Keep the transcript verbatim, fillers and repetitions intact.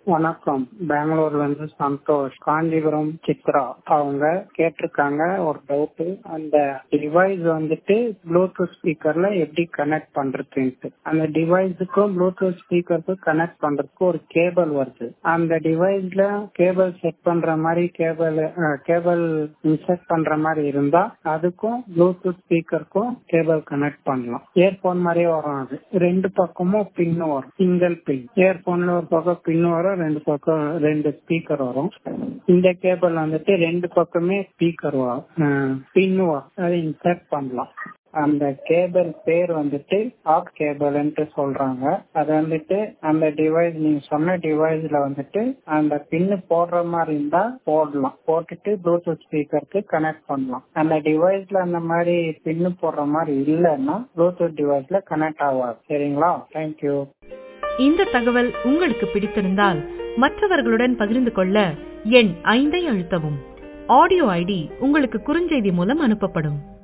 வணக்கம். பெங்களூர்ல இருந்து சந்தோஷ். காஞ்சிபுரம் சித்ரா அவங்க கேட்டிருக்காங்க ஒரு டவுட். அந்த டிவைஸ் வந்துட்டு ப்ளூடூத் ஸ்பீக்கர்ல எப்படி கனெக்ட் பண்றதுன்ட்டு. அந்த டிவைஸுக்கும் ப்ளூடூத் ஸ்பீக்கருக்கும் கனெக்ட் பண்றதுக்கு ஒரு கேபிள் வருது. அந்த டிவைஸ்ல கேபிள் செட் பண்ற மாதிரி கேபிள் கேபிள் இன்செர்ட் பண்ற மாதிரி இருந்தா அதுக்கும் ப்ளூடூத் ஸ்பீக்கருக்கும் கேபிள் கனெக்ட் பண்ணலாம். இயர்போன் மாதிரியே வரும். அது ரெண்டு பக்கமும் பின்னு வரும். சிங்கிள் பின். இயர்போன்ல ஒரு பக்கம் பின்னு வரும், ரெண்டு பக்கம் ரெண்டு ஸ்பீக்கர் வரும். இந்த கேபிள் வந்துட்டு ரெண்டு பக்கமே ஸ்பீக்கர் வரும், பின்னு வரும். அதை இன்சர்ட் பண்ணலாம். அந்த கேபிள் பேர் வந்துட்டு ஆப் கேபிள்ன்ட்டு சொல்றாங்க. அது வந்துட்டு அந்த டிவைஸ் நீங்க சொன்ன டிவைஸ்ல வந்துட்டு அந்த பின்னு போடுற மாதிரி இருந்தா போடலாம். போட்டுட்டு ப்ளூடூத் ஸ்பீக்கருக்கு கனெக்ட் பண்ணலாம். அந்த டிவைஸ்ல அந்த மாதிரி பின்னு போடுற மாதிரி இல்லைன்னா ப்ளூடூத் டிவைஸ்ல கனெக்ட் ஆகாது. சரிங்களா? தேங்க்யூ. இந்த தகவல் உங்களுக்கு பிடித்திருந்தால் மற்றவர்களுடன் பகிர்ந்து கொள்ள எண் ஐந்தை அழுத்தவும். ஆடியோ ஐடி உங்களுக்கு குறுஞ்செய்தி மூலம் அனுப்பப்படும்.